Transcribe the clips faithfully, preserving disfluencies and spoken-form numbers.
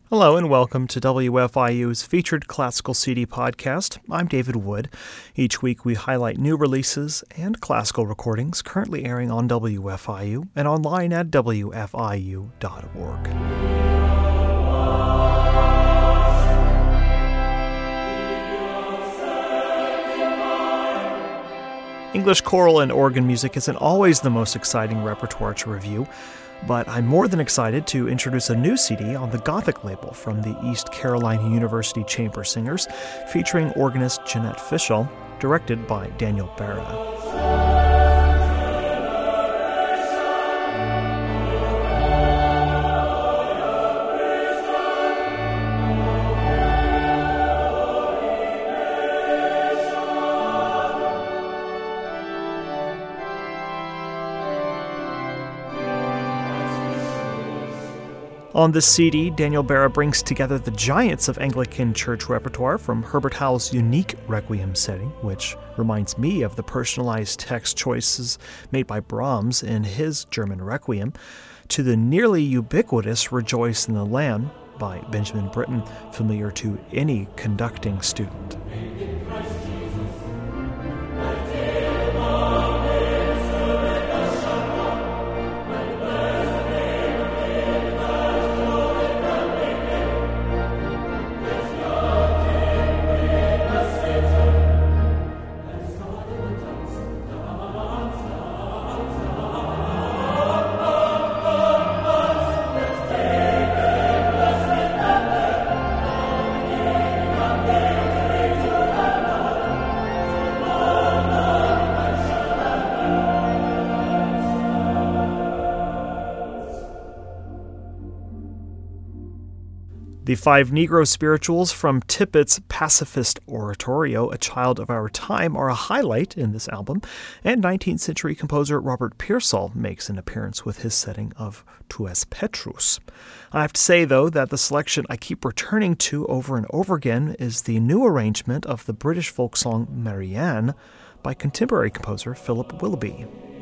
Hello and welcome to W F I U's featured classical C D podcast. I'm David Wood. Each week we highlight new releases and classical recordings currently airing on W F I U and online at W F I U dot org. English choral and organ music isn't always the most exciting repertoire to review, but I'm more than excited to introduce a new C D on the Gothic label from the East Carolina University Chamber Singers, featuring organist Jeanette Fishel, directed by Daniel Barra. On this C D, Daniel Barra brings together the giants of Anglican church repertoire, from Herbert Howell's unique Requiem setting, which reminds me of the personalized text choices made by Brahms in his German Requiem, to the nearly ubiquitous Rejoice in the Lamb by Benjamin Britten, familiar to any conducting student. The five Negro spirituals from Tippett's Pacifist Oratorio, A Child of Our Time, are a highlight in this album, and nineteenth century composer Robert Pearsall makes an appearance with his setting of Tu es Petrus. I have to say, though, that the selection I keep returning to over and over again is the new arrangement of the British folk song Marianne by contemporary composer Philip Willoughby.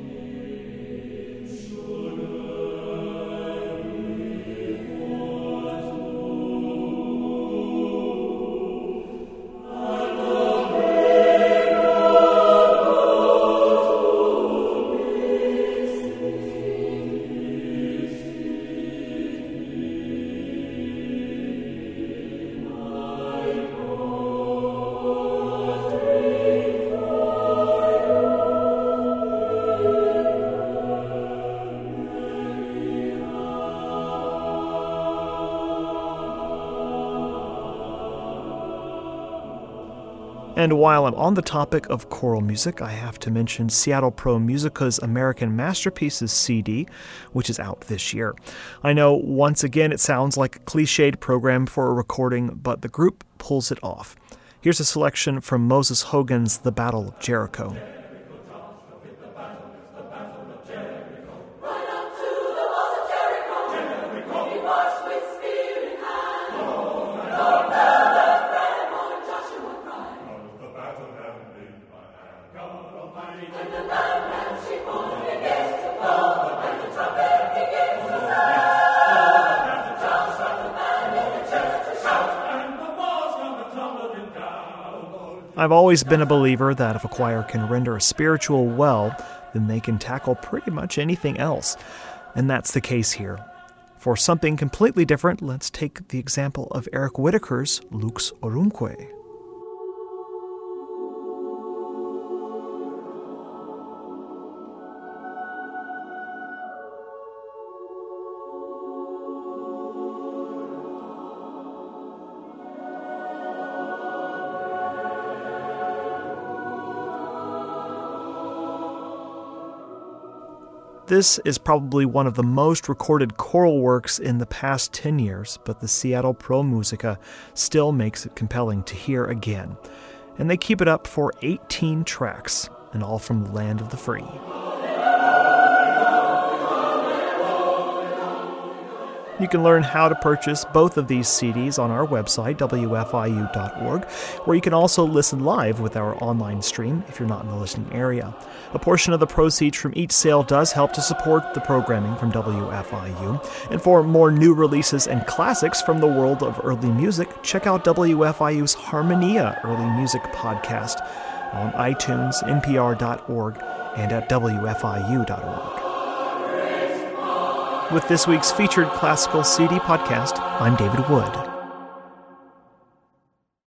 And while I'm on the topic of choral music, I have to mention Seattle Pro Musica's American Masterpieces C D, which is out this year. I know, once again, it sounds like a cliched program for a recording, but the group pulls it off. Here's a selection from Moses Hogan's The Battle of Jericho. I've always been a believer that if a choir can render a spiritual well, then they can tackle pretty much anything else. And that's the case here. For something completely different, let's take the example of Eric Whitacre's Lux Orumque. This is probably one of the most recorded choral works in the past ten years, but the Seattle Pro Musica still makes it compelling to hear again. And they keep it up for eighteen tracks, and all from the land of the free. You can learn how to purchase both of these C Ds on our website, W F I U dot org, where you can also listen live with our online stream if you're not in the listening area. A portion of the proceeds from each sale does help to support the programming from W F I U. And for more new releases and classics from the world of early music, check out W F I U's Harmonia Early Music Podcast on iTunes, N P R dot org, and at W F I U dot org. With this week's featured classical C D podcast, I'm David Wood.